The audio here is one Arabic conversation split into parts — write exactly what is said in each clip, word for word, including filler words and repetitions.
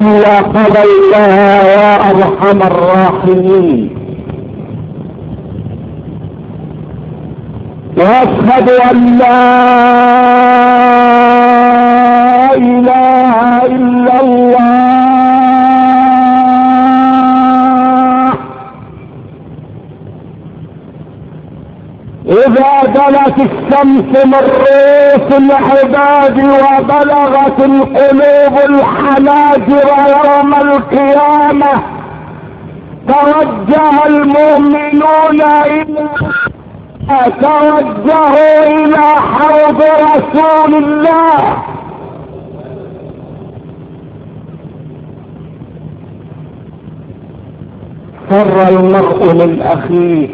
إلا قضيتها يا أرحم الراحمين. وأشهد أن لا إله إلا الله. إذا دنت الشمس من رؤوس العباد وبلغت القلوب الحناجر يوم القيامة توجه المؤمنون إلى توجهوا إلى حوض رسول الله. فر المرء من أخيه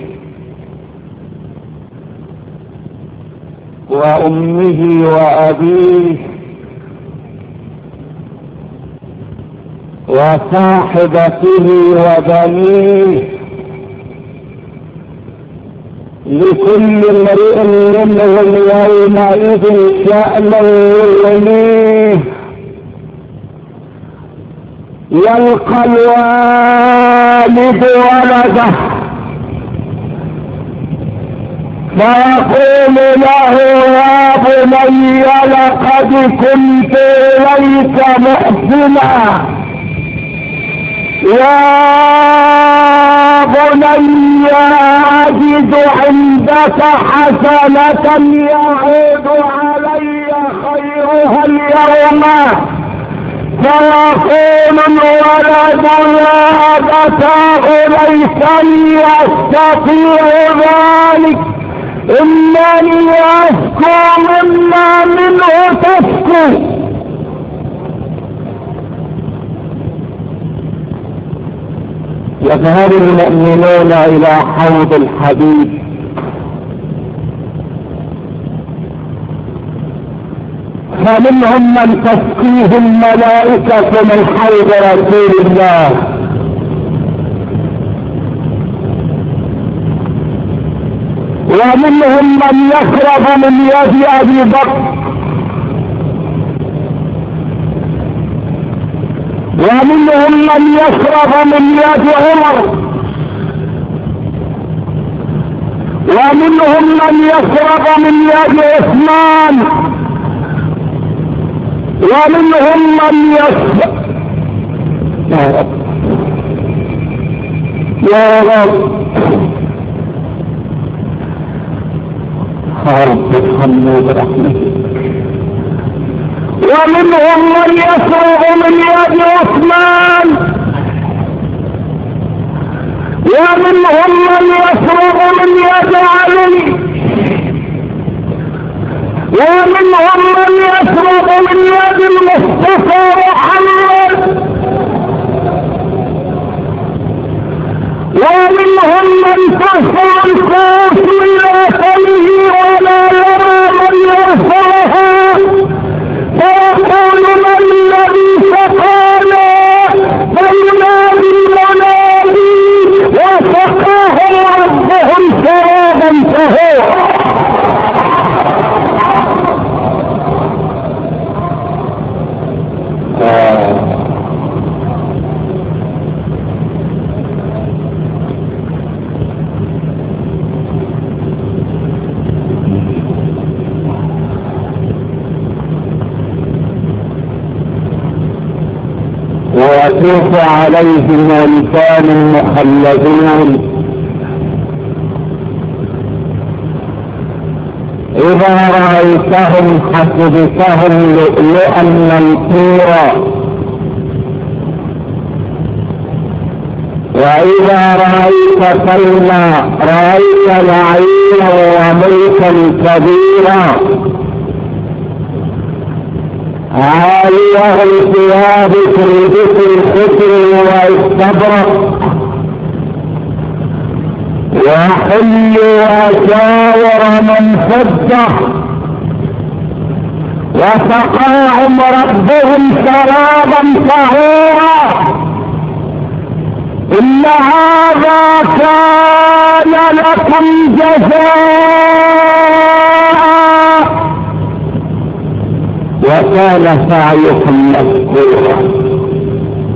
وأمه وأبيه وصاحبته وبنيه، لكل امرئ منهم يومئذ شأن يغنيه. يلقى الوالد ولده فيقول له يا بني لقد كنت إليك محسنا، يا بني أجد عندك حسنة يعود علي خيرها اليوم. فيقول الولد يا أبتاه ليسني أستطيع ذلك، إنني أشكو مما منه تشكو. يذهب المؤمنون إلى حوض الحبيب فمنهم من تسقيه الملائكة من حوض رسول الله، ومنهم من يشرب من يد أبي بكر، ومنهم من يشرب من يد عمر، ومنهم من يشرب من يد عثمان، ومنهم من يشرب يا رب يا رب رب ارحمنا برحمتك. ومنهم من يشرب من يد عثمان، ومنهم من يشرب من يد علي، ومنهم من يشرب من يد المصطفى محمد، ومنهم من ترفع الكوس إلى فمه ولا يرى من يرفعها، فيقول من الذي سقانا؟ فينادي المنادي وسقاهم ربهم شرابا طهورا. ويطوف عليهم ولدان مخلدون إذا رأيتهم حسبتهم لؤلؤا منثورا، وإذا رأيت سلمى رأيت نعيما وملكا كبيرا. عاليهم ثياب سندس خضر واستبرق، وحلوا أساور من فضة، وسقاهم ربهم شرابا طهورا. إن هذا كان لكم جزاء وكان سعيكم مشكورا.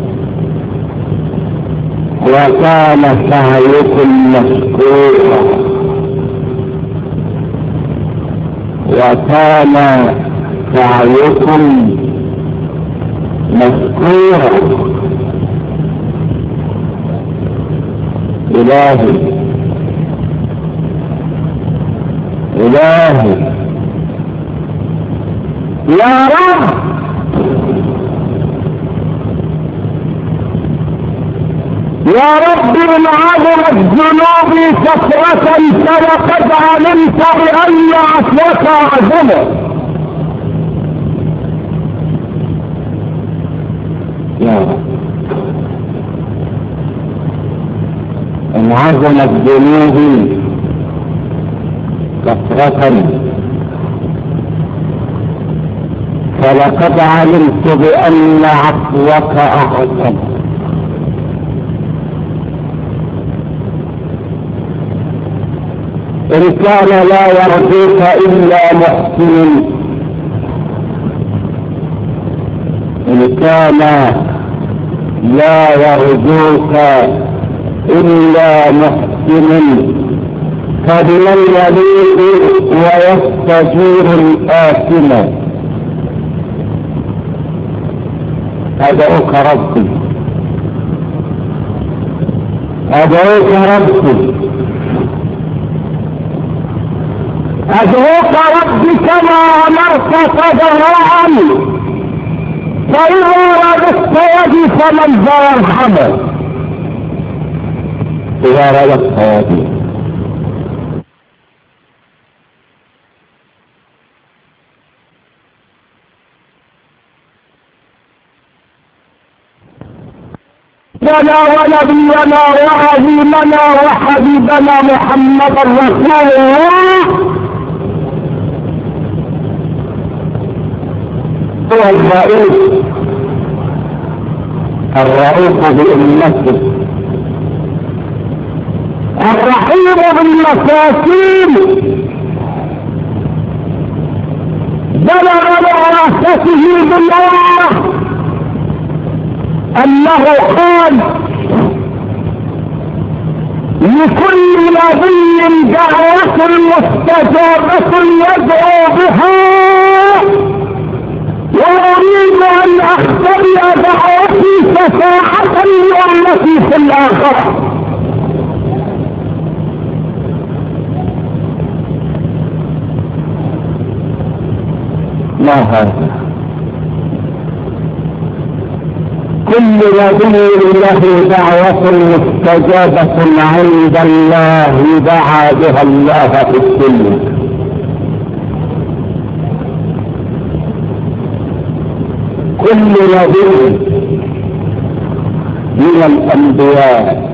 وكان سعيكم مشكورا وكان سعيكم مشكورا. إلهي إلهي يا رب يا رب إن عظمت ذنوبي كثرة فلقد علمت بأن عفوك أعظم. يا رب إن عظمت ذنوبي كثرة فلقد علمت بأن عفوك أعظم. إن كان لا يرجوك إلا محسن إن كان لا يرجوك إلا محسن فبمن يليق ويستجير الآثم. أدعوك ربي أدعوك ربي أدعوك ربي كما أمرت تضرعا فإذا رددت يدي فمن ذا يرحمه. إذا رددت يدي لنا ونبينا وعظيمنا وحبيبنا محمد رسول الله هو الرئيس الرؤوف بأمته الرحيم بالمساكين بلغ براسته بالله أنه قال لكل نبي دعوة مستجابة يدعو بها وأريد أن أختبئ دعوتي شفاعة لأمتي في الآخرة. ما هذا؟ كل نبي له دعوة مستجابة عند الله دعا بها الله في الدنيا. كل نبي من الأنبياء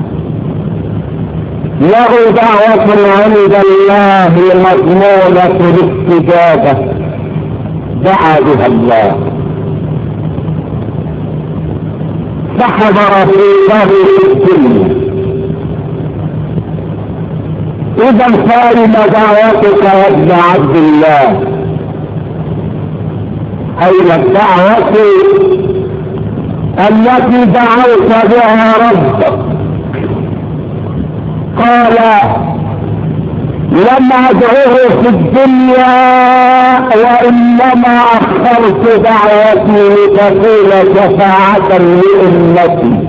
له دعوة عند الله مضمونة الاستجابة دعا بها الله فحضر في الله في الدنيا. إذا فأين دعوتك يا ابن عبد الله؟ أين الدعوة التي دعوت بها ربك؟ قال لم أدعوه في الدنيا وإنما أخرت دعوتي لتكون شفاعة لأمتي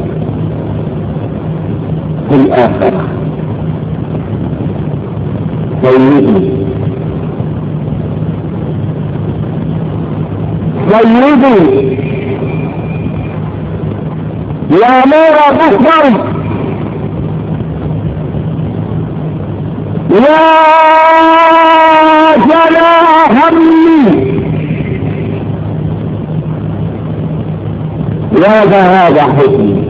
في الآخرة. سيدي سيدي يا نور بصري يا جلاء همي يا ذهاب حزني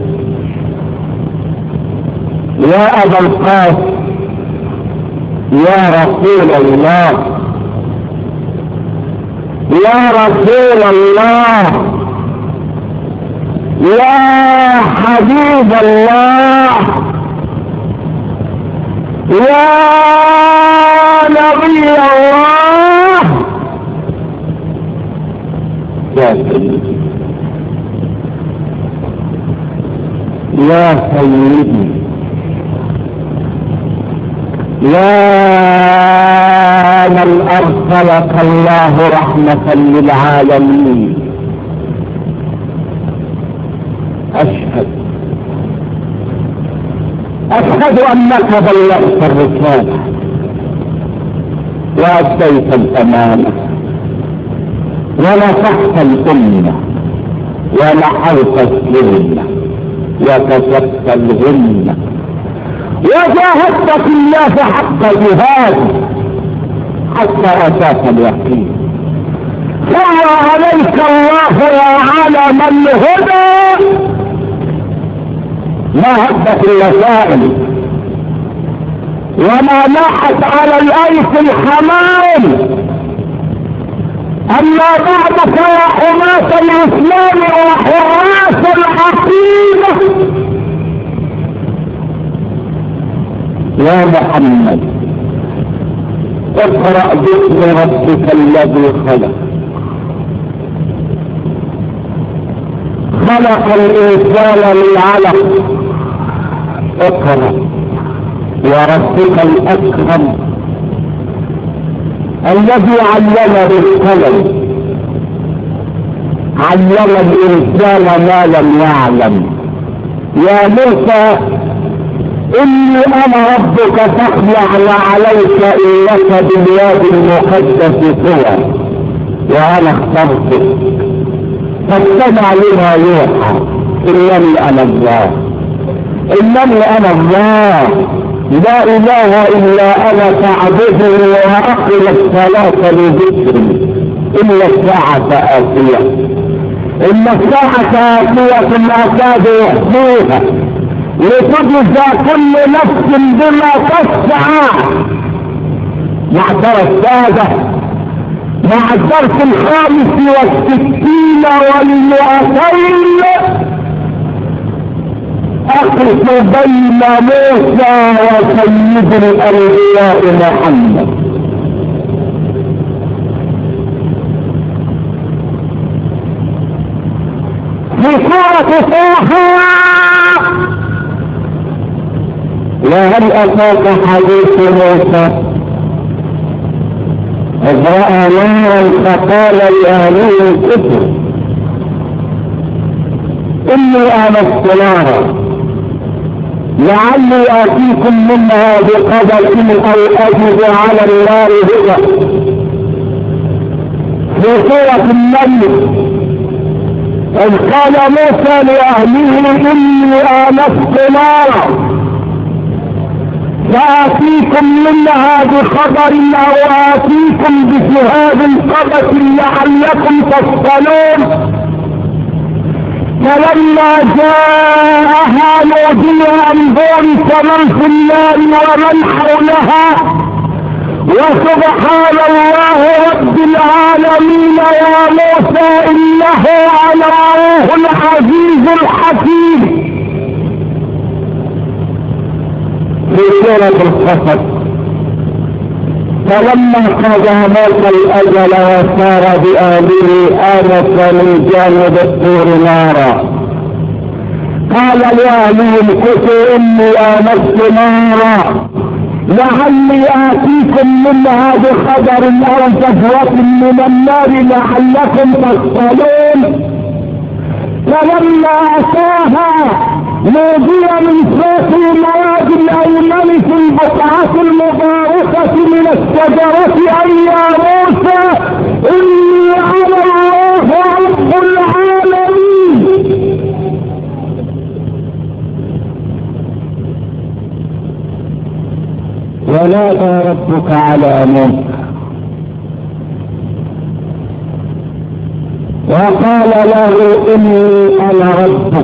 يا أبا القاسم يا رسول الله يا رسول الله يا حبيب الله يا نبي الله يا سيدي يا سيدي يا من أرسلك الله رحمة للعالمين، أشهد أشهد أنك بلغت الرسالة وأديت الأمانة ونصحت الأمة ونحوت الظلمة وكشفت الغمة وجاهدت في الله حق جهاد حتى أتاك اليقين. صلى عليك الله يا عالم الهدى، ما هبت الوسائل وما ناحت على الأيس الحمام. أما بعد فيا حماة الإسلام وحراس العقيدة، يا محمد اقرأ باسم ربك الذي خلق، خلق الإنسان من علق. اقرأ وربك الأكرم الذي علم بالقلم، علم الإنسان ما لم يعلم. يا موسى إني أنا ربك فاخلع عليك إنك بالواد المقدس طوى وأنا اخترتك فاستمع لما يوحى. إنني أنا الله، إنني أنا الله، لا إله إلا أنا فاعبدني وأقم الصلاة لذكري. إن الساعة آتية، إن الساعة آتية أكاد يخفوها لتجزى كل نفس بما تسعى. معذرة السادة مع الدرس الخامس والستين والمئتين أقف بين موسى وسيد الأنبياء محمد. في سورة طه وهل أتاك حديث موسى إذ رأى نارا فقال لأهله كفر إني آنست نارا لعلي آتيكم منها بقدر أو أجد على النار هدى. في سورة النمل إذ قال موسى لأهله إني آنست نارا فآتيكم منها بخبر أو آتيكم بشهاب قبس لعلكم تصطلون. فلما جاءها نودي أن بورك من في النار ومن حولها وسبحان الله رب العالمين يا موسى إنه على العزيز الحكيم. في سورة القصص فلما قضى موسى الأجل وسار بآله آنس من جانب الطور نارا قال لأهله امكثوا إني آنست نارا لعلي آتيكم منها بخبر أو جذوة من النار لعلكم تصطلون. فلما أتاها نودي من فوق المواد الأيمن في البقعة المباركة من الشجرة أي يا موسى إني أنا الله رب العالمين. ونادى ربك على موسى وقال له إني أنا ربك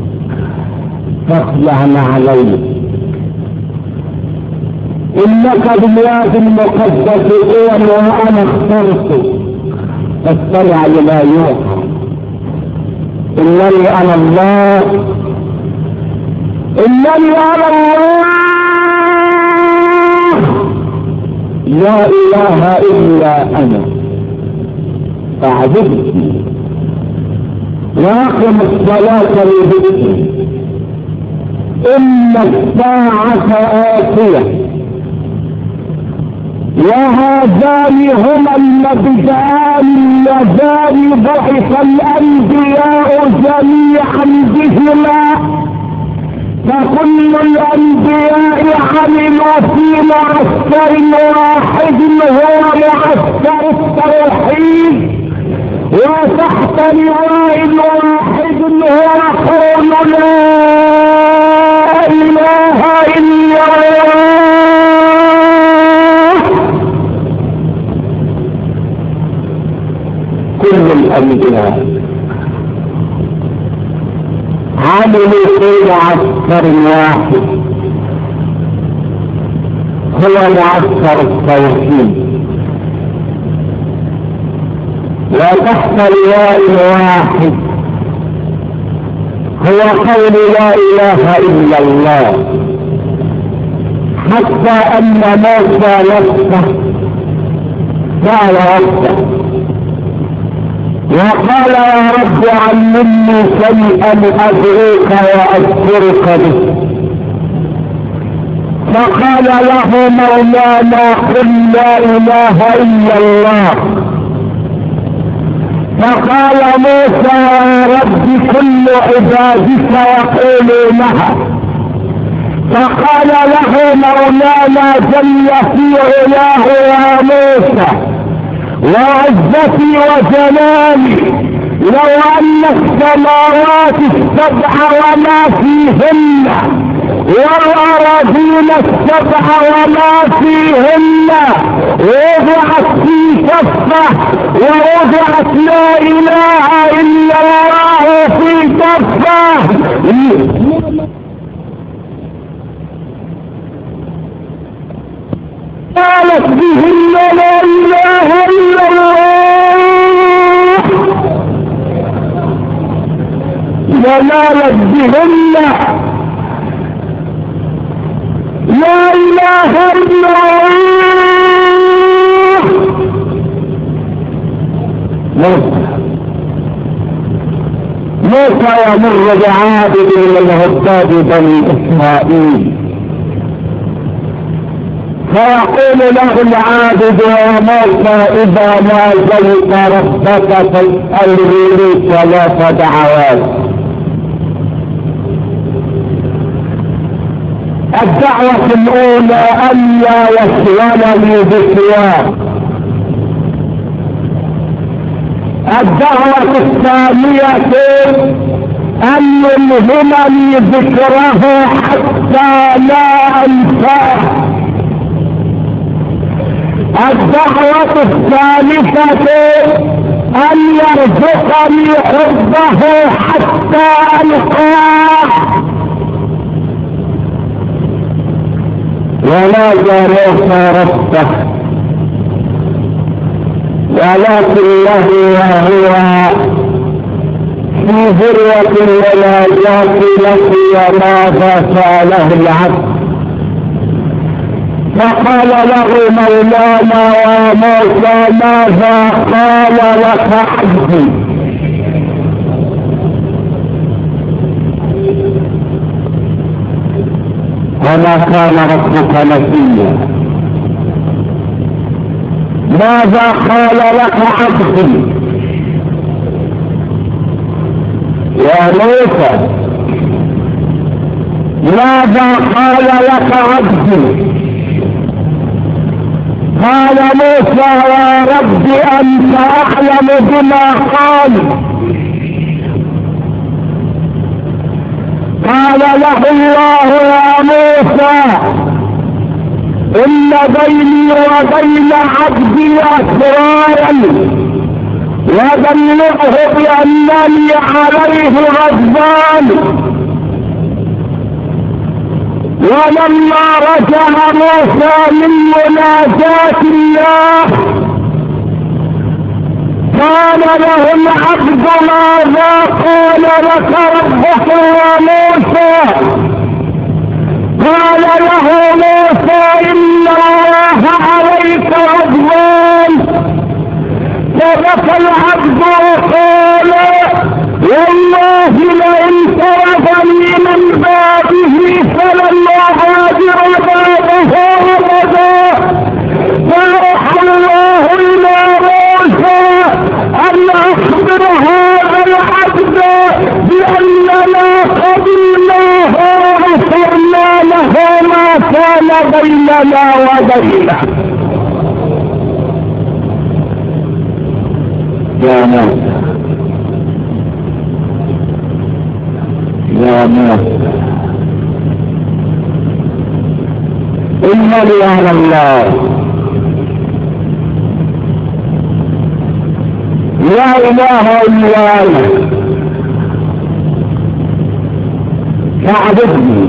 فاخلع عليك إنك بالواد المقدس طوى وأنا اخترتك فاستمع لما يوحى. إنني أنا الله، إنني أنا الله، لا إله إلا أنا فاعبدني وأقم الصلاة لذكري. إن الساعة آتية وهذان هما المبدأان اللذان بعث الأنبياء جميعا بهما، فكل الأنبياء عملوا في معسكر واحد هو معسكر التوحيد، وتحت لواء واحد هو قول لا إله إلا الله. كل الأنبياء عملوا في معسكر واحد هو معسكر التوحيد، وتحت لواء واحد هو قول لا إله إلا الله، حتى أن موسى نفسه سأل ربه وقال يا رب علمني شيئا أدعوك وأذكرك به، فقال له مولانا قل لا إله إلا الله، فقال موسى يا رب كل عبادك يقولونها، فقال له مولانا جل في علاه يا موسى وعزتي وجلالي لو أن السماوات السبع وما فيهن والأراضين السبع وما فيهن وضعت في كفة ووضعت لا إله إلا الله في كفة قالت بهن لا إله إلا الله ونالت بهن لا إله إلا الله. موسى يمر بعابد من عباد بني إسرائيل فيقول له العابد يا موسى إذا ناجيت ربك فاسأله لي ثلاث دعوات. الدعوة الأولى ألا يشغلني بسواه، الدعوة الثانية أن يلهمني ذكره حتى لا أنساه، الدعوة الثالثة أن يرزقني حبه حتى ألقاه. ونادى موسى ربه ولكنه وهو في ذروة المناجاة لقي ماذا سأله العبد، فقال له مولانا يا موسى ماذا قال لك عبدي؟ وما كان ربك نسيا. ماذا قال لك عبدي يا موسى؟ ماذا قال لك عبدي؟ قال موسى يا رب أنت أعلم بما قال. قال له الله يا موسى إن بيني وبين عبدي أسرارا وبلغه بأنني عليه غضبان. ولما رجع موسى من مناجاة الله قال له العبد ماذا قال لك ربك يا موسى؟ قال له موسى إن الله عليك غضبان. فبكى العبد وقال والله لئن طردني من بابه بيننا وبينه. يا موسى يا موسى إنني على الله لا إله إلا أنا فاعبدني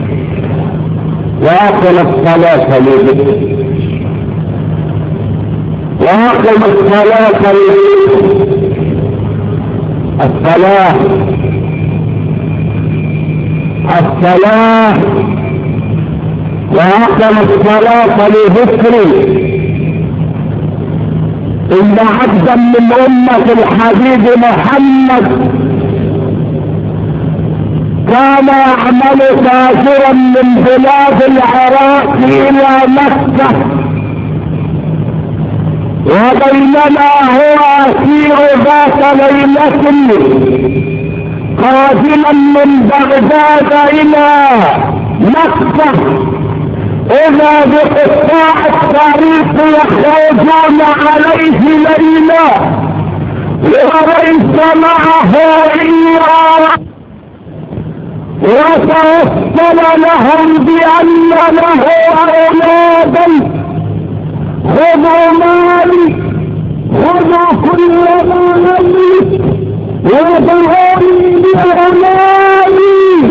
وأقم الصلاة لذكري وأقم الصلاة لذكري. الصلاة الصلاة وأقم الصلاة لذكري. إن عبدا من أمة الحبيب محمد كان يعمل تاجرا من بلاد العراق إلى مكة، وبينما هو أسير ذات ليلة قادما من بغداد إلى مكة إذا بقطاع الطريق يخرجون عليه ليلا وليس معه إلا وتوصل لهم بأن له أولادا. خذوا مالي خذوا كل ما لي ودعوني بأولادي.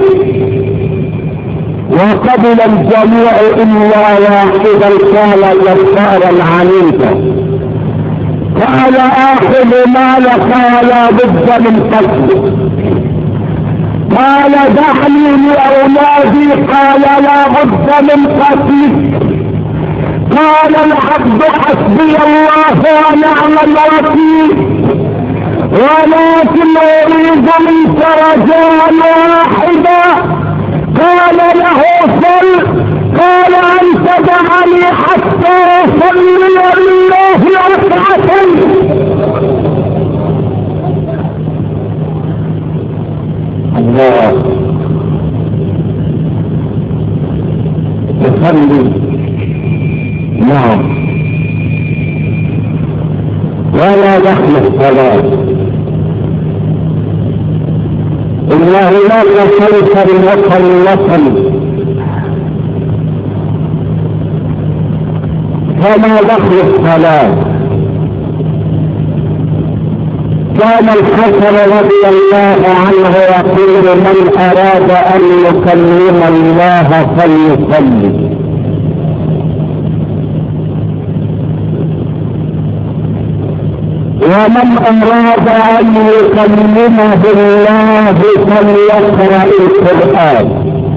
وقبل الجميع إلا واحدا قال جبارا عنيدا قال آخذ مالك ولا بد من قتلك. قال دعني لأولادي قال لا بد من قتلك. قال العبد حسبي الله ونعم الوكيل ولكن أريد منك رجاء واحدا. قال له صل. قال أن تدعني حتى أصلي لله ركعتين. الله تصلي نعم ولا دخل الصلاة. إنه لا يصلي بالوصل الوصل فما دخل الصلاة. كان الحسن رضي الله عنه يقول من أراد أن يكلم الله فليصلي. ومن أراد أن يكلمه الله فليقرأ القرآن.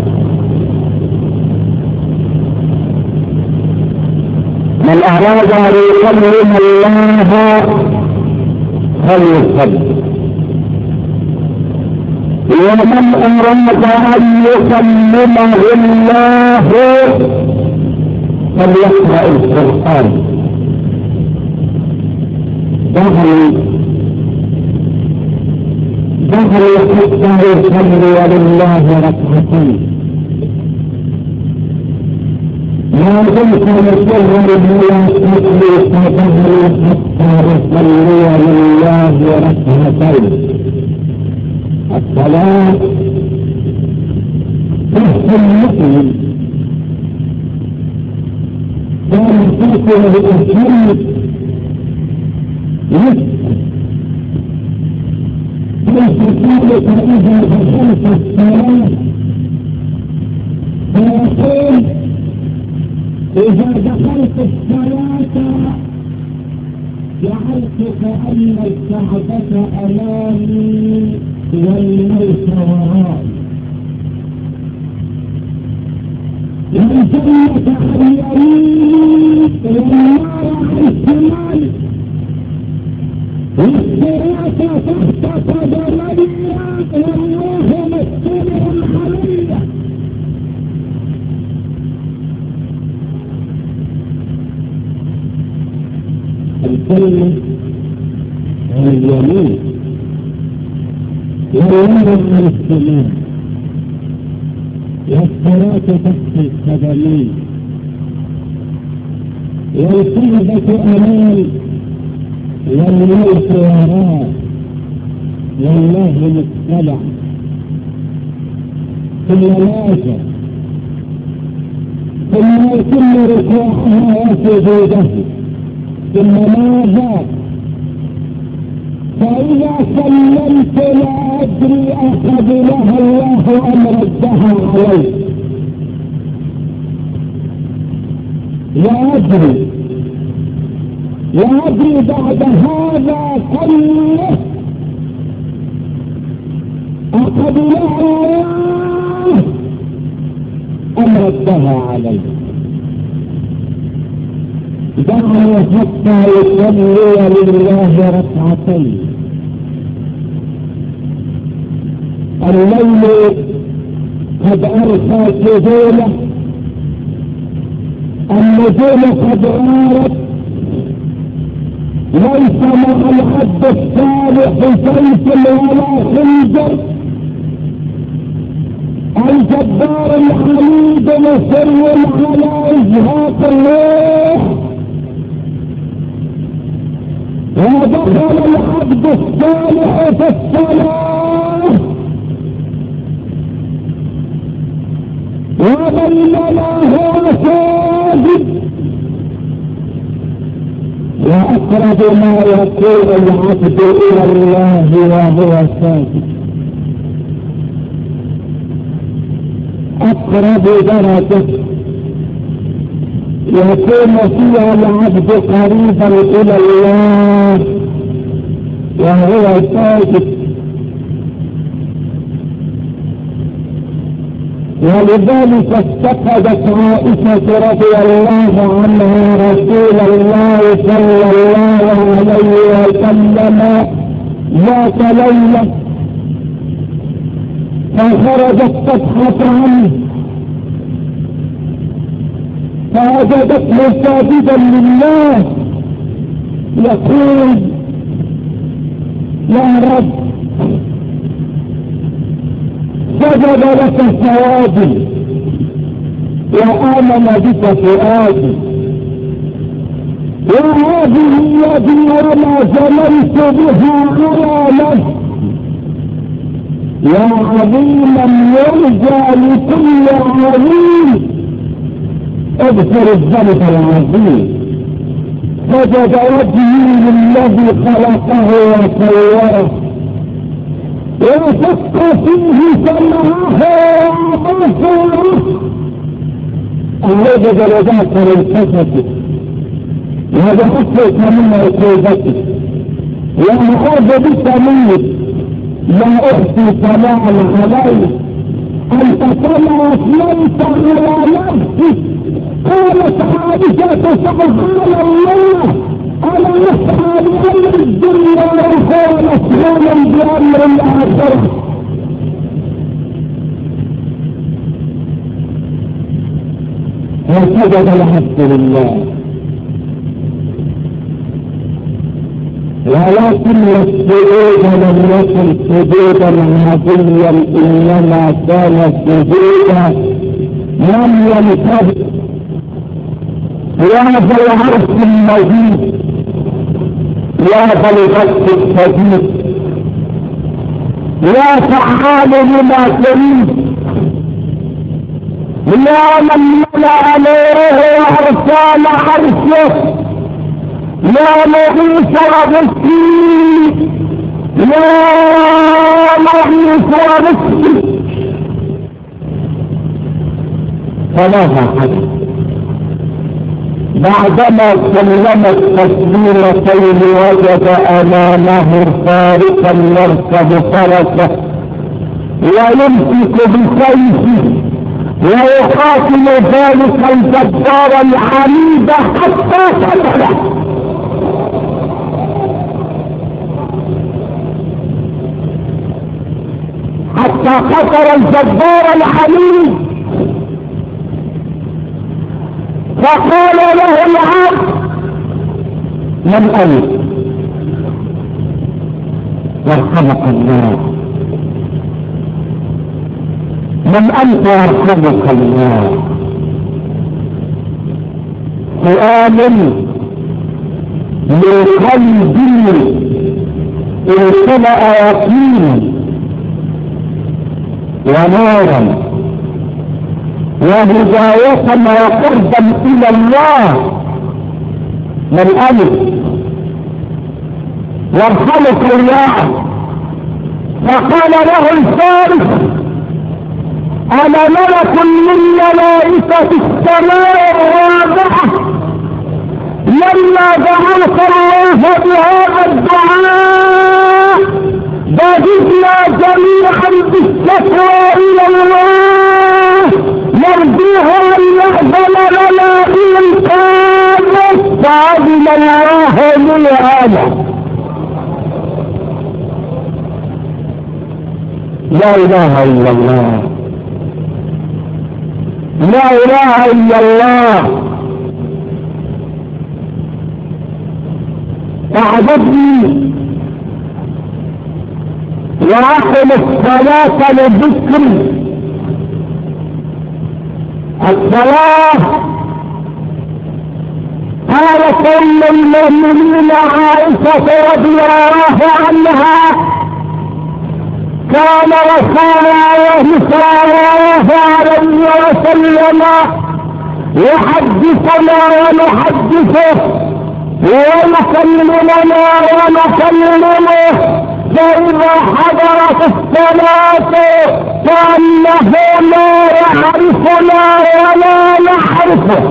من أراد أن يكلم الله فليصلي. ومن أراد أن يكلمه الله فليقرأ القرآن. دخل دخل حتى يصلي لله ركعتين. ما كنت نصلي لله تصلي فدخل حتى يصلي لله ركعتين. الصلاة تحت المسلم كان تأكل بالأجل يسأل يستطيعك إذا دخلت الصلاة فيقول إذا دخلت الصلاة جعلت كأن الكعبة أمامي والموت ورائي. والجنة عن يميني والنار عن شمالي والصراط تحت قدمي والله مستمع علي. الكلمة عن اليمين والنار عن الشمال والصراط تحت قدمي والكذبة أمان والموت وراء والله مطلع ثم ماذا ثم يتم ركوعها وسجوده ثم ماذا فإذا سلمت لا أدري أقبلها الله أم ردها عليه لا أدري لا أدري بعد هذا كله أقبلها الله أم ردها عليه دعني حتى يصلي لله ركعتين الليل قد أرخى سجوله النجوم قد غارت ليس مع العبد الصالح سيف ولا خنجر الجبار الحميد مصر على إزهاق الروح ودخل العبد الصالح في الصلاة وبينما هو ساجد وأقرب ما يكون العبد إلى الله وهو ساجد أقرب درجة يكون فيها العبد قريبا إلى الله وهو ساجد ولذلك افتقدت عائشة رضي الله عنها رسول الله صلى الله عليه وسلم ذات ليلة فخرجت تبحث عنه فوجدته ساجدا لله يقول يا رب سجد لك ثوابي وآمن بك فؤادي وهذه يدي وما زللت بها على نفسي يا عظيما يرجى لكل عظيم اغفر الذنب العظيم سجد وجهي للذي خلقه وصوره وشق فيه سمعه وبصره الذي درجات الكفة وهذا حسك من عقوبته وأعوذ بك منك لا أحصي ثناء عليك أنت كما أثنيت على نفسك قالت عائشة سبحان الله أنا نسعى لأمر الدنيا وهو مسؤول بأمر الآخرة وسجد العبد لله ولكن السجود لم يكن سجودا عاديا انما كان سجودا لم ينتهي يا ذا العرش المجيد يا ذا الغد الشديد يا فعال لما تريد يا من ملا عليه ارسال عرشه يا مغيث وبكي يا مغيث وبكي فماذا حدث بعدما سلم التسليمتين وجد امامه فارقا يركب فرسه ويمسك بسيفه ويقاتل ذلك الجبار العنيد حتى قتله حتى قتل الجبار العنيد فقال له العبد من انت يرحمك الله من انت يرحمك الله وآمن لقلبي امتلأ يقينا ونورا وهداية وقربا الى الله من ألف والخلق الله. فقال له الفارس: أنا ملك من ملائكة السماء الرابعة، لما دعوت الله بهذا الدعاء بددنا جميعا بالشكوى إلى الله نرجوها أن يأذن لنا بالإنقاذ، فأذن الله لي أنا. لا إله إلا الله، لا إله إلا الله. أعجبني وأقم الصلاة للذكر. الصلاة قالت أم المؤمنين عائشة رضي الله عنها: كان رسول الله صلى الله عليه وسلم يحدثنا ونحدثه ويكلمنا ونكلمه، فإذا حضرت الصلاة كأنه لا يعرفنا ولا نعرفه.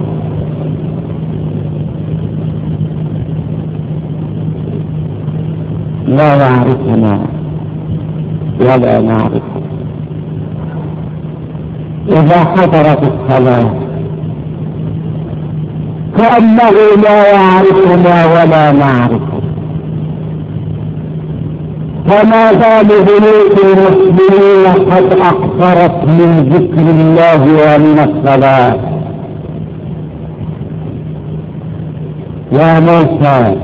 لا يعرفنا ولا نعرفه. إذا حضرت الصلاة كأنه لا يعرفنا ولا نعرفه. فما بال بنوت المسلمين قد أقصرت من ذكر الله ومن الصلاة. يا موسى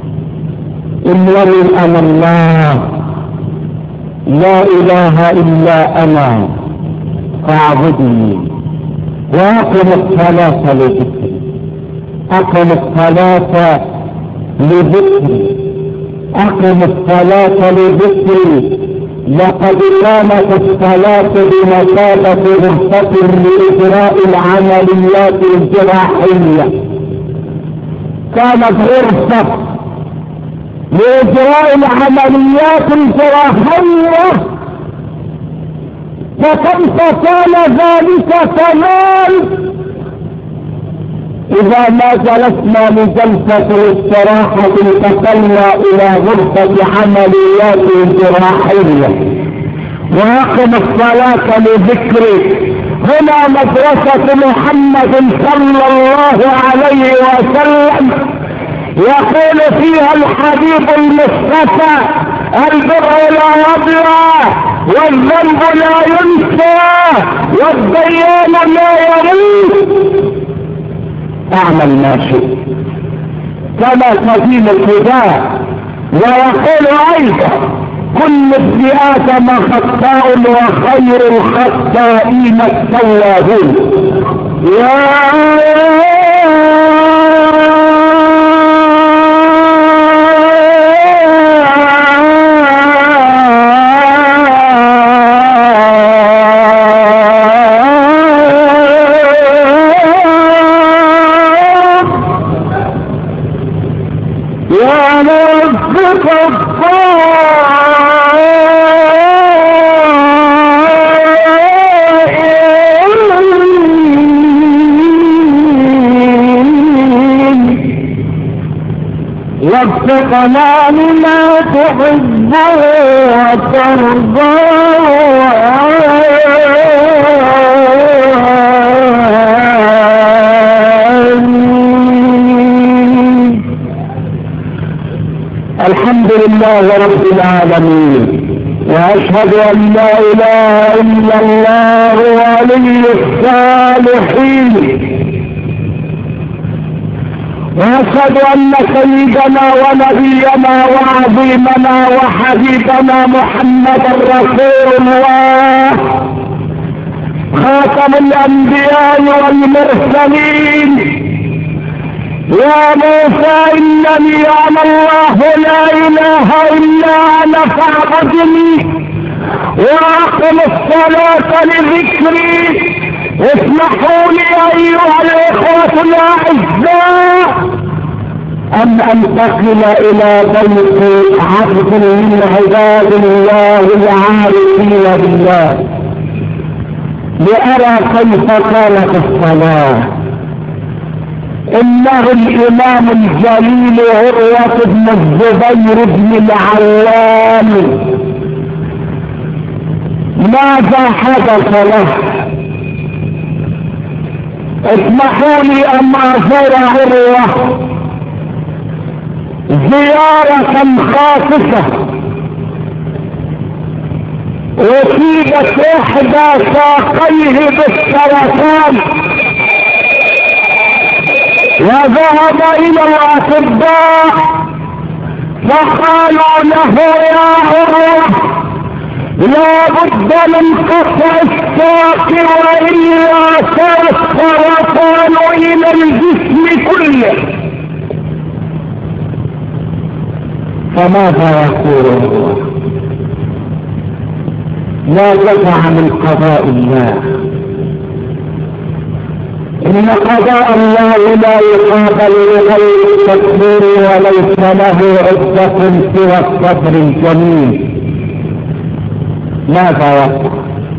إنني أنا الله لا إله إلا أنا فاعبدني وأقم الصلاة لذكري. أقم الصلاة لذكري، أقم الصلاة لذكري. لقد كانت الصلاة بمثابة غرفة لإجراء العمليات الجراحية، كانت غرفة لإجراء العمليات الجراحية، فكيف كان ذلك كمان إذا ما جلسنا لجلسة الاستراحة انتقلنا إلى غرفة عمليات جراحية. وأقم الصلاة لذكري. هنا مدرسة محمد صلى الله عليه وسلم يقول فيها الحبيب المصطفى: البر لا يضيع، والذنب لا ينسى، والديان لا يريد. اعمل ما شئت كما قديم الفداء. ويقول ايضا: كل ابن ادم خطاء وخير الخطائين التوابون. يا وفقنا لما تحب وترضى. الحمد لله رب العالمين، واشهد ان لا اله الا الله ولي الصالحين، واشهد ان سيدنا ونبينا وعظيمنا وحبيبنا محمدا رسول الله خاتم الانبياء والمرسلين يا موسى إنني أنا الله لا إله إلا أنا فاعبدني وأقم الصلاة لذكري. اسمحوا لي أيها الإخوة الأعزاء أن أنتقل إلى بيت عبد من عباد الله العارفين بالله لأرى كيف كانت الصلاة. إنه الإمام الجليل عروة بن الزبير بن العوام ماذا حدث له؟ اسمحوا لي أن أزور عروة زيارة خاصة. أصيبت إحدى ساقيه بالسرطان وذهب إلى الأطباء فقالوا له يا عروة لا بد من قطع الساق وإلا صار السرطان إلى الجسم كله. فماذا يقول الله؟ لا دفع من قضاء الله. إن قضاء الله لا يقابل لغير التكبير وليس له عدة سوى الصبر الجميل. ماذا يقول؟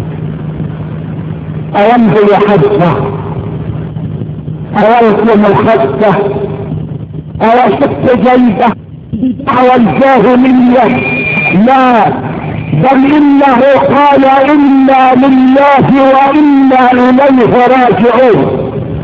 أيمضي حجة أيلكم الحجة أيشق جيبه دعوى الجاهلية؟ لا، بل إنه قال إنا لله وإنا إليه راجعون.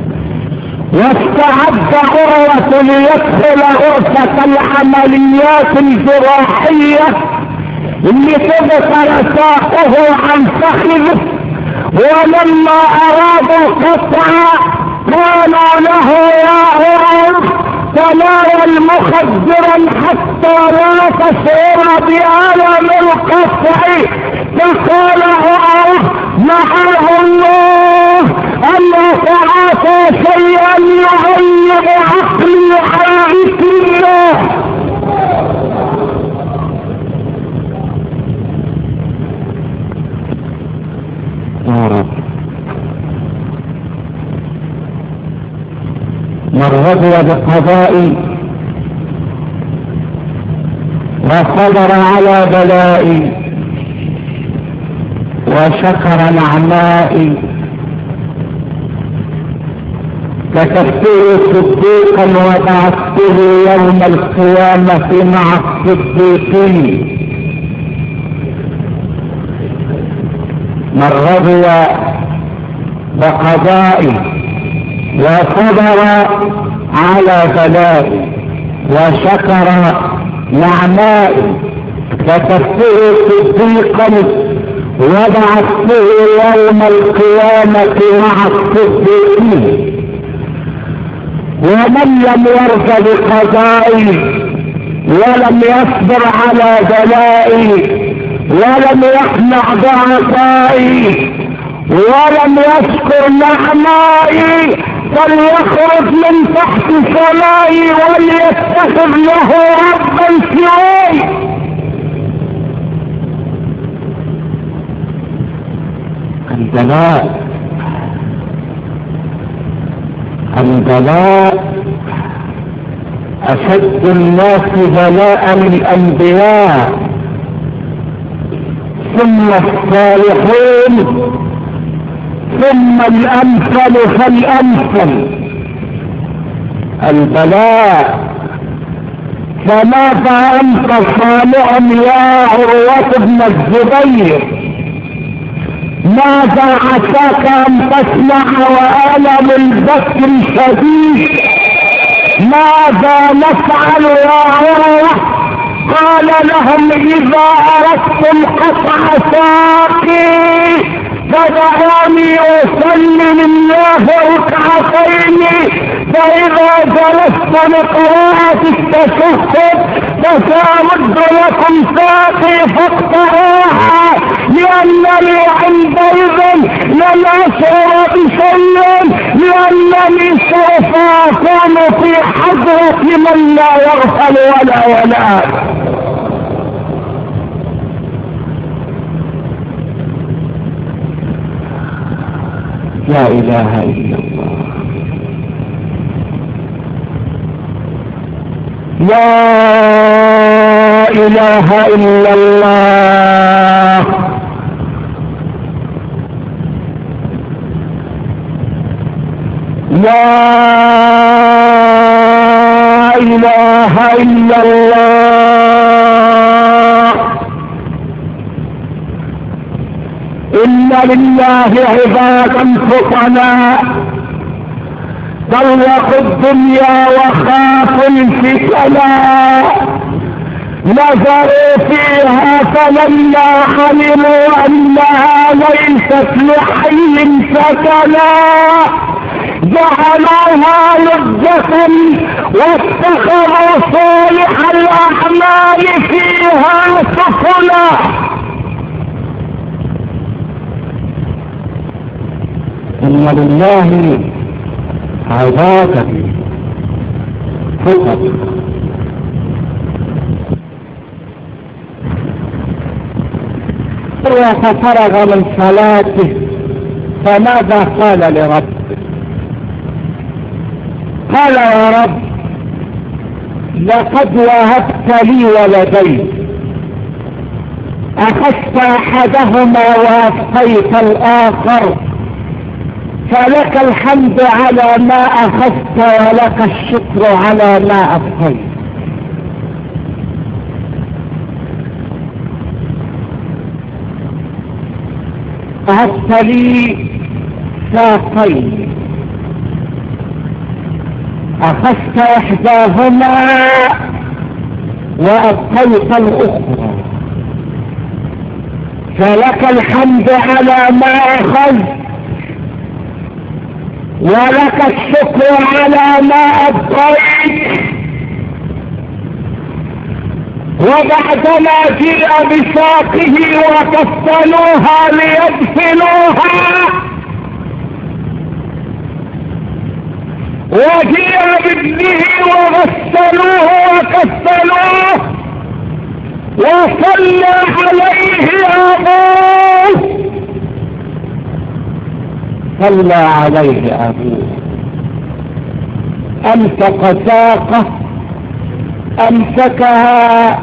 واستعد عروة ليدخل غرفة العمليات الجراحية اللي تبصر ساقه عن فخذه، ولما أرادوا القطع قالوا له يا عروة تناول مخدرا حتى لا تشعر بألم القطع. فقال عروة معاذ الله أن أتعاطى شيئا يغيب عقلي عن ذكر الله. من رضي بقضائي وصبر على بلائي وشكر نعمائي كتبته صديقا وبعثته يوم القيامة مع الصديقين. من رضي بقضائي وصبر على بلائي وشكر نعمائي كتبته صديقا وبعثته يوم القيامة مع الصديقين. ومن لم يرضى بقضائي ولم يصبر على بلائي ولم يقنع بعطائي ولم يشكر نعمائي فليخرج من تحت سمائي وليتخذ له ربا سواي. البلاء البلاء أشد الناس بلاء الأنبياء ثم الصالحون ثم الأمثل فالأمثل. البلاء. فماذا أنت صانع يا عروة بن الزبير؟ ماذا عساك أن تسمع وألم البكر شديد؟ ماذا نفعل يا عروة؟ قال لهم إذا أردتم قطع ساقي فدعوني أصلي لله ركعتين، فإذا جلست لقراءة التشهد فسأمد لكم ساقي فاقطعوها، لأنني عندئذ لن لن أشعر بشيء لأنني سوف أكون في حضرة من لا يغفل ولا ينام. لا إله إلا الله. لا إله إلا الله. لا إله إلا الله. إن لله عبادا فطنا طلقوا الدنيا وخافوا الفتنا نظروا فيها فلما علموا أنها ليست لحي سكنا جعلوها لجة واتخذوا صالح الأعمال فيها سفنا. إن لله عبادا فقط ففرغ من صلاته فماذا قال لربه؟ قال يا رب لقد وهبت لي ولدين أخذت أحدهما وأبقيت الآخر فلك الحمد على ما أخذت ولك الشكر على ما أبقيت. أخذت لي ساقين أخذت إحداهما وأبقيت الأخرى فلك الحمد على ما أخذت ولك الشكر على ما أبقيت. وبعدما جيء بساقه وكفنوها ليدفنوها وجيء بابنه وغسلوه وكفنوه وصلى عليه أبوه صلى عليه أبوه أمسك ساقه أمسكها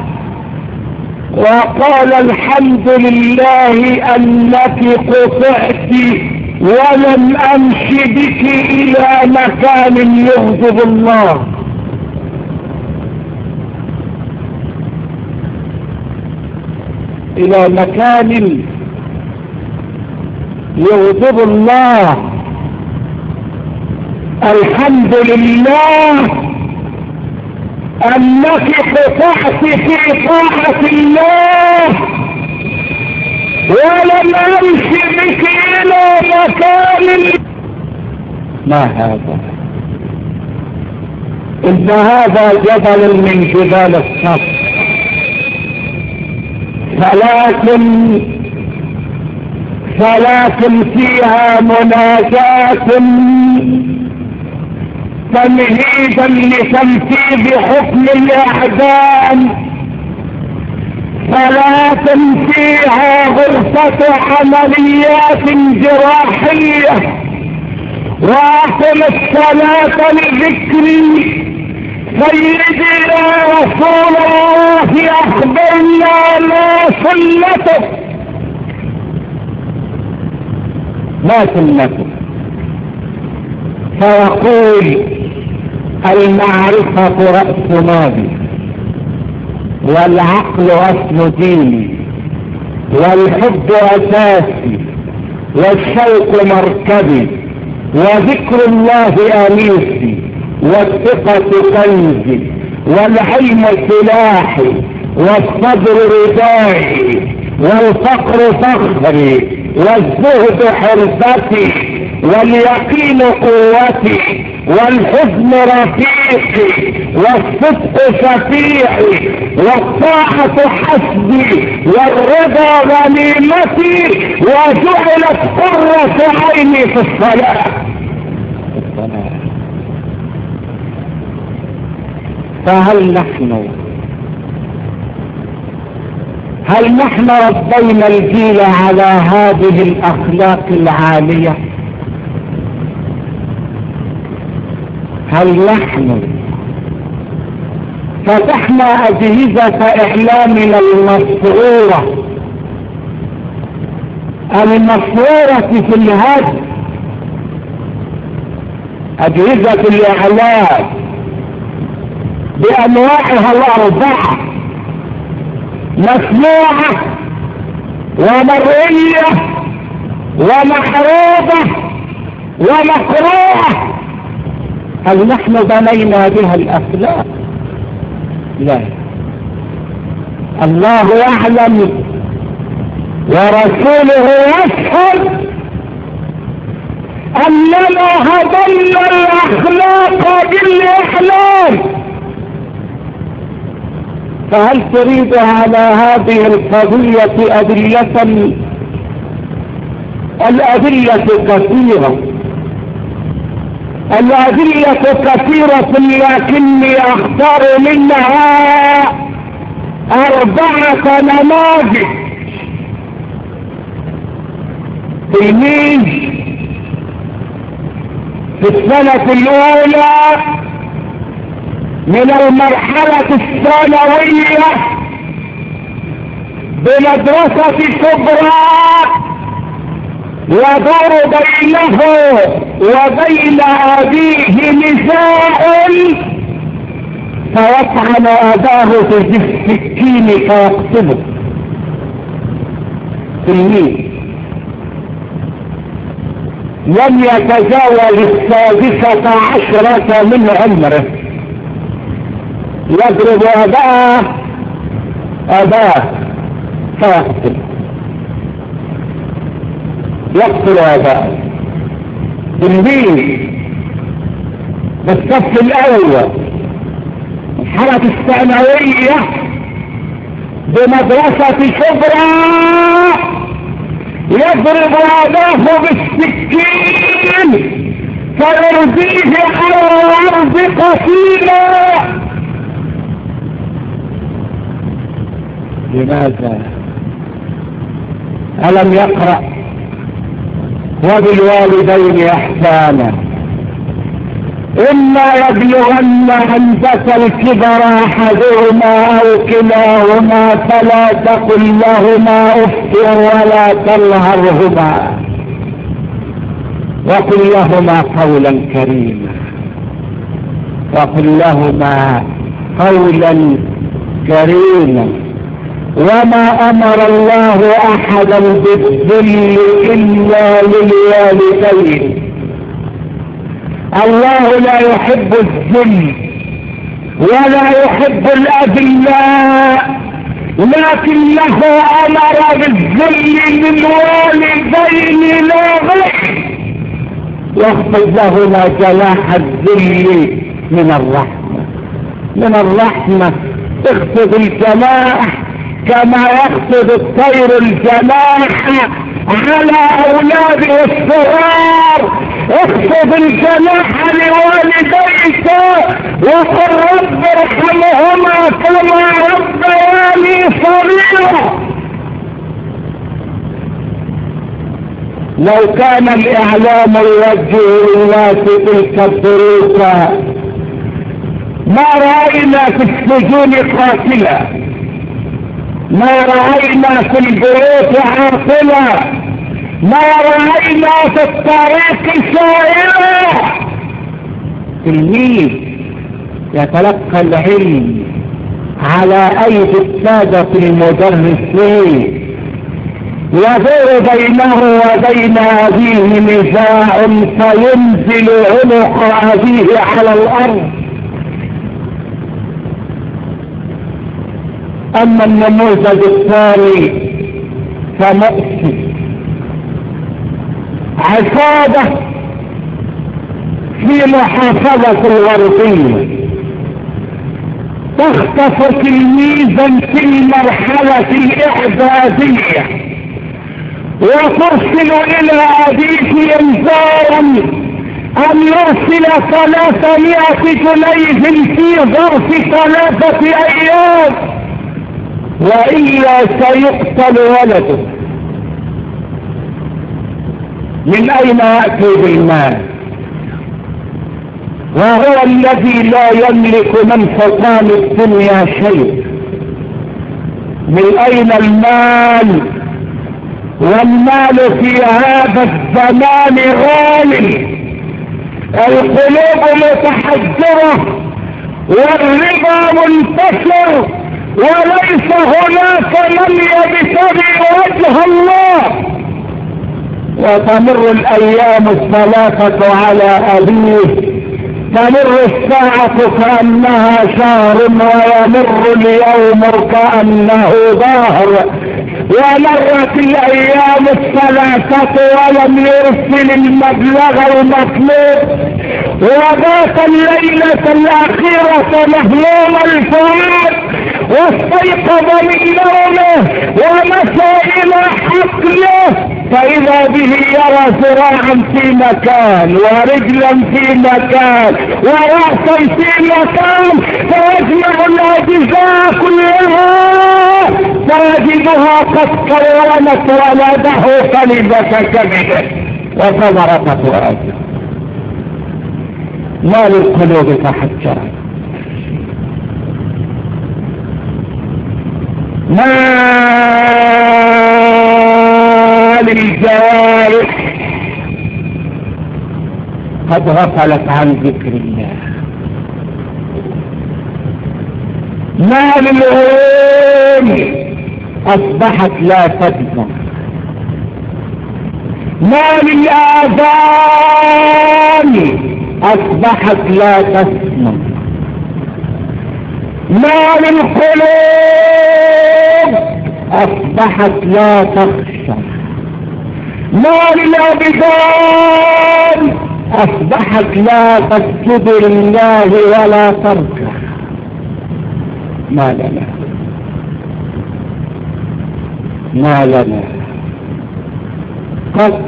وقال الحمد لله أنك قطعت ولم أمش بك إلى مكان يغضب الله. إلى مكان يغضب الله. الحمد لله أنك قطعت في طاعة الله ولم أمش بك إلى مكان. ما هذا؟ إن هذا جبل من جبال الصبر ولكن ولكن فيها مناجاة تمهيدا لتنفيذ حكم الإعدام، صلاة فيها غرفة عمليات جراحية، وأقم الصلاة لذكر سيدي يا رسول الله أخبرنا ما سنته. ما سنته؟ فيقول المعرفة رأس مالي، والعقل أصل ديني، والحب أساسي، والشوق مركبي، وذكر الله أنيسي، والثقة كنزي، والعلم سلاحي، والصبر ردائي، والفقر فخري، والزهد حرفتي، واليقين قوتي والحزن رفيقي والصدق شفيعي والطاعة حسبي والرضا غنيمتي وجعلت قرة عيني في الصلاة. فهل نحن هل نحن ربينا الجيل على هذه الأخلاق العالية؟ هل نحن فتحنا أجهزة إعلامنا المسرورة المسرورة في الهدف، أجهزة الإعلام بأنواعها الأربعة، مسموعة ومرئية ومحروبة ومقروءة، هل نحن بنينا بها الأخلاق؟ لا. الله يعلم ورسوله يشهد أننا هدمنا الأخلاق بالإعلام. فهل تريد على هذه القضية أدلة؟ الأدلة كثيرة، الأدلة كثيرة، لكني أختار منها أربعة نماذج. تلميذ في السنة الأولى من المرحلة الثانوية بمدرسة كبرى، يدور بينه وبين أبيه نزاع فيطعن أباه بالسكين فيقتله. تلميذ لم يتجاوز السادسة عشرة من عمره، يضرب أباه أباه فيقتل يقتل أباه. تلميذ بالصف الأول الحالة الثانوية بمدرسة كبرى، يضرب أباه بالسكين فيرضيه على الأرض قتيلا. لماذا؟ ألم يقرأ وبالوالدين إحسانا إما يبلغن عندك الكبر أحدهما أو كلاهما فلا تقل لهما أف ولا تنهرهما وقل لهما قولا كريما وقل لهما قولا كريما. وما أمر الله أحدا بالذل إلا للوالدين. الله لا يحب الذل ولا يحب الأذلاء، لكنه أمر بالذل للوالدين لا غير، يخفض لهما جناح الذل من الرحمة. من الرحمة اخفض الجناح كما يخفض الطير الجناح على أولاده الصغار. اخفض الجناح لوالديك وقل رب ارحمهما كما ربياني صغيرا. لو كان الإعلام يوجه الناس تلك الدروس ما رأينا في السجون قاتلا، ما رأينا في البيوت عاقلا، ما رأينا في الطريق سائرا. تلميذ يتلقى العلم على أيدي السادة المدرسين، يدور بينه وبين أبيه نزاع فينزل عنق أبيه على الأرض. أما النموذج الثاني فمؤسف، عصابة في محافظة الغربية تخطف تلميذا في المرحلة الإعدادية وترسل إلى أبيه إنذارا أن يرسل ثلاثمائة جنيه في ظرف ثلاثة أيام وإلا سيقتل ولده. من أين يأتي بالمال وهو الذي لا يملك من حطام الدنيا شيء؟ من أين المال؟ والمال في هذا الزمان غالي، القلوب متحجرة والربا منتشر وليس هناك من يبتغي وجه الله. وتمر الأيام الثلاثة على أبيه، تمر الساعة كأنها شهر ويمر اليوم كأنه دهر، ومرت الأيام الثلاثة ولم يرسل المبلغ المطلوب، وبات الليلة الأخيرة مهموم الفؤاد واستيقظ من نومه ومشى إلى حقله فإذا به يرى ذراعا في مكان ورجلا في مكان ورأسا في مكان، فيجمع الأجزاء كلها فيجدها قد كونت ولده كلمة كبده وثمرة فؤاده. ما للقلوب تحجرت، ما للجوارح قد غفلت عن ذكر الله، ما للعيون أصبحت لا تسمع، ما للآذان أصبحت لا تسمع، ما للقلوب أصبحت لا تخشى، ما للأبدان أصبحت لا تسجد لله ولا تركع. ما لنا ما لنا قتل،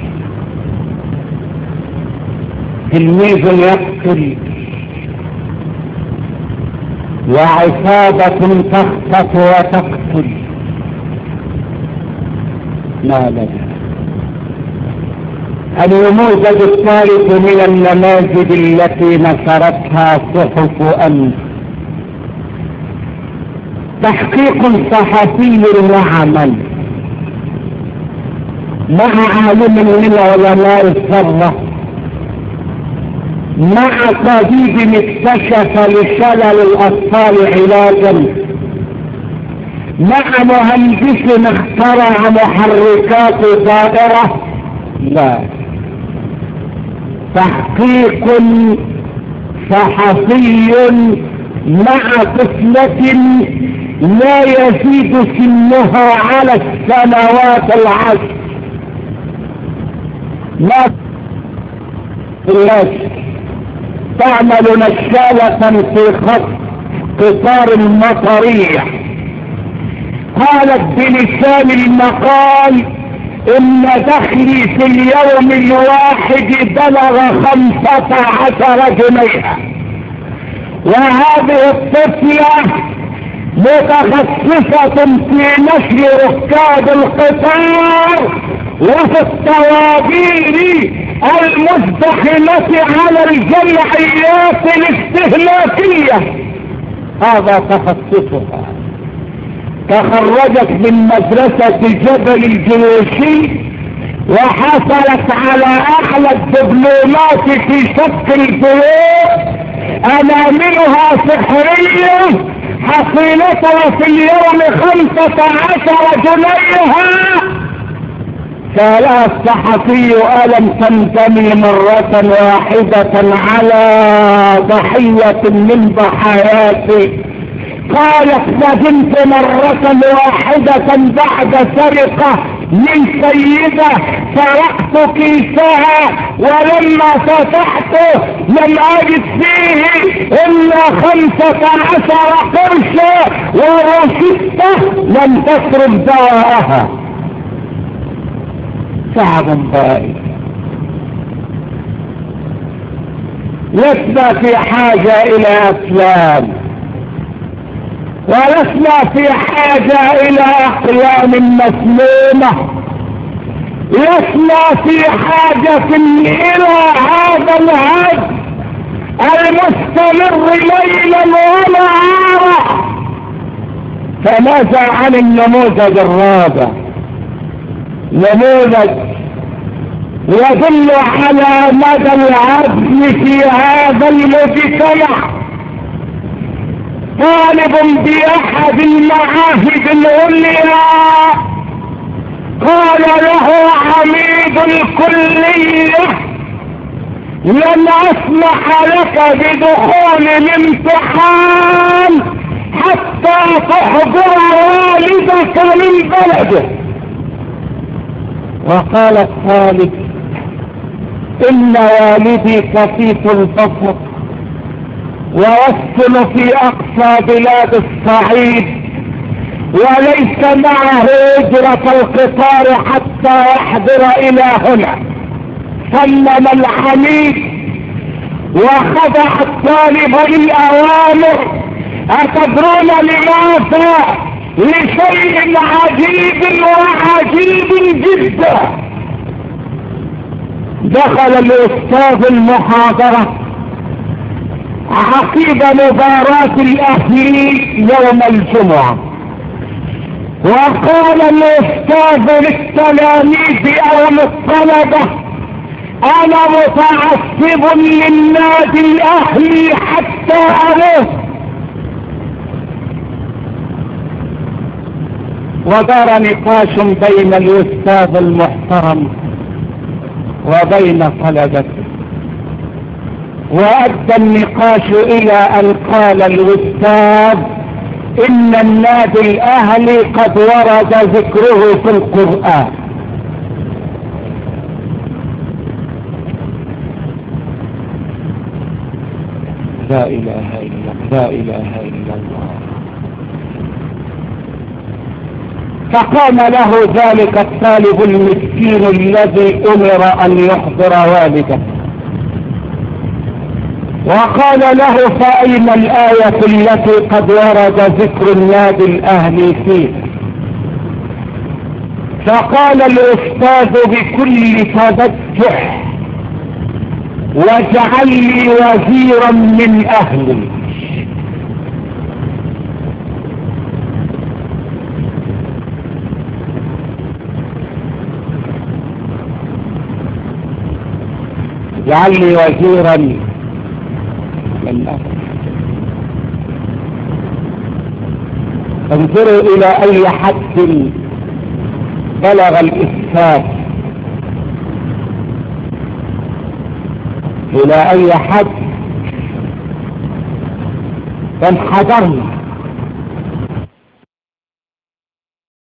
تلميذ يقتل وعصابة تخطف وتقتل. ما لنا النموذج الثالث من النماذج التي نشرتها صحف أمس، تحقيق صحفي وعمل مع عالم من علماء الثروة، مع طبيب اكتشف لشلل الأطفال علاجا، مع مهندس اخترع محركات طائرة. لا، تحقيق صحفي مع طفلة لا يزيد سنها على السنوات العشر، لا تعمل نشالة في خط قطار المطرية. قالت بلسان المقال إن دخلي في اليوم الواحد بلغ خمسة عشر جنيها، وهذه الطفلة متخصصة في نشر ركاب القطار وفي الطوابير المزدحمة على الجمعيات الاستهلاكية، هذا تخصصها. تخرجت من مدرسة جبل الجيوشي وحصلت على اعلى الدبلومات في شق البيوت، اناملها سحرية، حصيلتها في اليوم خمسة عشر جنيها. سألها الصحفي: ألم تندمي مرة واحدة على ضحية من ضحاياك؟ قالت: ندمت مرة واحدة بعد سرقة من سيدة سرقت كيسها ولما فتحته لم اجد فيه الا خمسة عشر قرشا وروشته لم تصرف دواءها. تعب بائس. لسنا في حاجة الى افلام ولسنا في حاجة الى اقلام مسمومة، لسنا في حاجة الى هذا الهد المستمر ليلا ونهارا. فماذا عن النموذج الرابع؟ نموذج يدل على مدى العدل في هذا المجتمع. طالب باحد المعاهد العليا قال له عميد الكلية لن اسمح لك بدخول الامتحان حتى تحضر والدك من بلده. وقال الطالب ان والدي كفيف البصر ويسكن في اقصى بلاد الصعيد وليس معه اجرة القطار حتى يحضر الى هنا. سلم العميد وخضع الطالب للاوامر. اتدرون لماذا؟ لشيء عجيب وعجيب جدا. دخل الاستاذ المحاضرة عقب مباراة الاهلي يوم الجمعة، وقال الاستاذ للتلاميذ او للطلبة انا متعصب للنادي الاهلي حتى اموت. ودار نقاش بين الاستاذ المحترم وبين طلبته، وادى النقاش الى ان قال الاستاذ ان النادي الاهلي قد ورد ذكره في القرآن. لا اله الا لا اله الا الله. فقام له ذلك الطالب المسكين الذي امر ان يحضر والده وقال له فأين الآية التي قد ورد ذكر النادي الأهلي فيه؟ فقال الأستاذ بكل تبجح واجعل لي وزيرا من أهلي. اجعل لي وزيرا من أهلي. انظروا إلى أي حد بلغ الإسفاف، إلى أي حد انحدرنا